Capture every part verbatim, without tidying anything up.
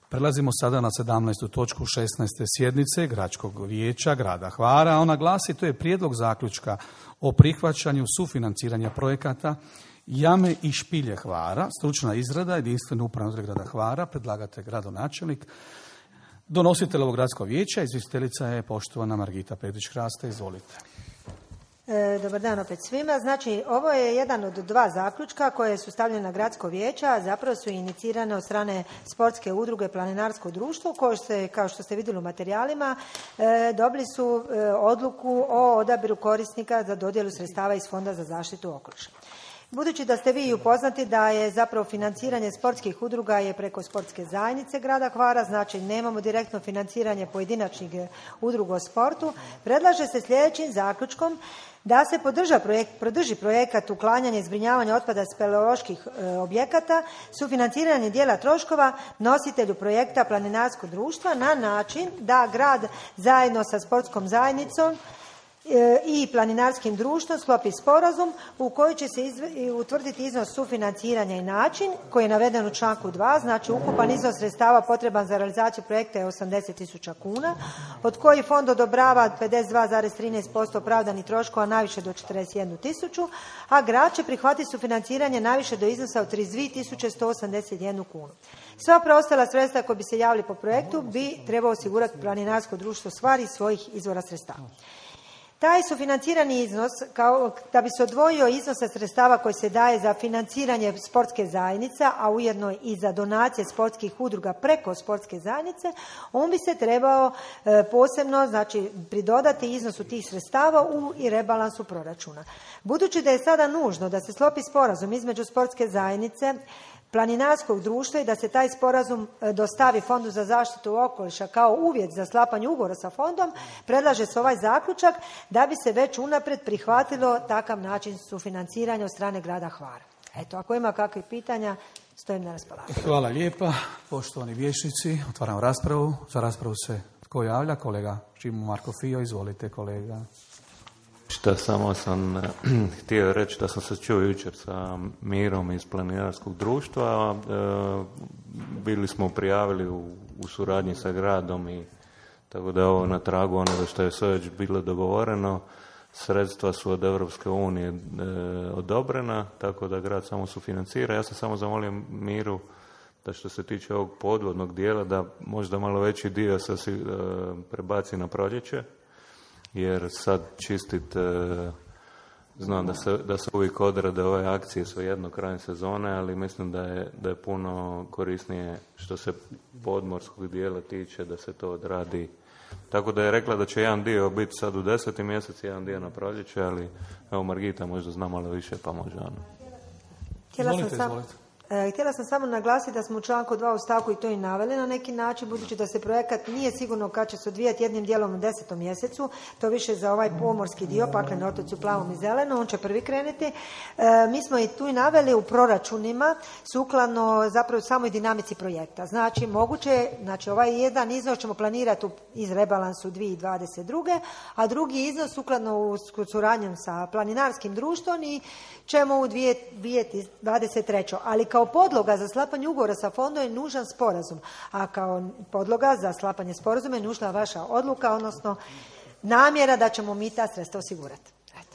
Prelazimo sada na sedamnaestu točku šesnaeste sjednice Gradskog vijeća grada Hvara. Ona glasi, to je prijedlog zaključka o prihvaćanju sufinanciranja projekata Jame i špilje Hvara, stručna izrada, jedinstveno upravno odjel grada Hvara, predlagatelj gradonačelnik. Donositelj ovog gradskog vijeća, izvjestiteljica je poštovana Margita Petrić-Hrasta. Izvolite. E, dobar dan opet svima. Znači, ovo je jedan od dva zaključka koje su stavljene na gradsko vijeće, a zapravo su inicirane od strane sportske udruge Planinarsko društvo, koje se, kao što ste vidjeli u materijalima, e, dobili su e, odluku o odabiru korisnika za dodjelu sredstava iz Fonda za zaštitu okoliša. Budući da ste vi upoznati da je zapravo financiranje sportskih udruga je preko sportske zajednice grada Hvara, znači nemamo direktno financiranje pojedinačnih udruga o sportu, predlaže se sljedećim zaključkom da se podrža projekt, podrži projekat uklanjanja i zbrinjavanja otpada speleoloških e, objekata, sufinanciranje dijela troškova nositelju projekta Planinarsko društva na način da grad zajedno sa sportskom zajednicom i planinarskim društvom sklopi sporazum u koji će se izv... utvrditi iznos sufinanciranja i način koji je naveden u članku dva, znači ukupan iznos sredstava potreban za realizaciju projekta je osamdeset tisuća kuna, od kojih fond odobrava pedeset dva zarez trinaest posto opravdanih troškova najviše do četrdeset jednu tisuću, a grad će prihvatiti sufinanciranje najviše do iznosa od trideset dvije tisuće sto osamdeset jednu kunu. Sva preostala sredstva koji bi se javili po projektu bi trebao osigurati Planinarsko društvo stvari svojih izvora sredstava. Taj sufinancirani iznos, kao da bi se odvojio iznosa sredstava koji se daje za financiranje sportske zajednice, a ujedno i za donacije sportskih udruga preko sportske zajednice, on bi se trebao e, posebno, znači, pridodati iznosu tih sredstava u i rebalansu proračuna. Budući da je sada nužno da se sklopi sporazum između sportske zajednice, Planinarskog društva i da se taj sporazum dostavi Fondu za zaštitu okoliša kao uvjet za sklapanje ugovora sa fondom, predlaže se ovaj zaključak da bi se već unaprijed prihvatilo takav način sufinanciranja od strane grada Hvara. Eto, ako ima kakvih pitanja, stojim na raspolaganju. Hvala lijepa. Poštovani vijećnici, otvaram raspravu. Za raspravu se tko javlja? Kolega Šimo Marko Fio, izvolite kolega. Šta samo sam htio reći da sam se čuo jučer sa Mirom iz Planinarskog društva. E, bili smo prijavili u, u suradnji sa gradom i tako da je ovo na tragu onoga što je sve već bilo dogovoreno. Sredstva su od Europske unije e, odobrena, tako da grad samo sufinancira. Ja sam samo zamolio Miru da što se tiče ovog podvodnog dijela da možda malo veći dio se e, prebaci na proljeće. Jer sad čistit, e, znam da se, da se uvijek odrade ove akcije svejedno krajem sezone, ali mislim da je, da je puno korisnije što se podmorskog dijela tiče da se to odradi. Tako da je rekla da će jedan dio biti sad u deseti mjesec, jedan dio na proljeće, ali evo Margita možda zna malo više pa može ono. Htjela sam sam... Htjela sam samo naglasiti da smo u članku dva u stavku i to i naveli na neki način, budući da se projekat nije sigurno kad će se odvijati jednim dijelom u desetom mjesecu, to više za ovaj pomorski dio, Pakleni otoci u plavom i zeleno, on će prvi krenuti. E, mi smo i tu i naveli u proračunima sukladno zapravo samoj dinamici projekta. Znači, moguće, znači ovaj jedan iznos ćemo planirati iz rebalansu dvije tisuće dvadeset druge, a drugi iznos sukladno u suradnjom sa Planinarskim društvom i ćemo u dvije tisuće dvadeset treće. Ali kao podloga za sklapanje ugovora sa fondom je nužan sporazum, a kao podloga za sklapanje sporazuma je nužna vaša odluka, odnosno namjera da ćemo mi ta sredstva osigurati. Eto.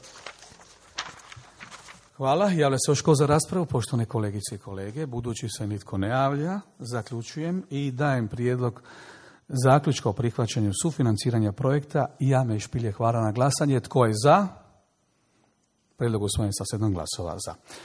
Hvala. Javlja se još ko za raspravu, poštovane kolegice i kolege. Budući se nitko ne javlja, zaključujem i dajem prijedlog zaključka o prihvaćanju sufinanciranja projekta Jame i špilje Hvara na glasanje. Tko je za? Prijedlog usvojen sa sedam glasova za.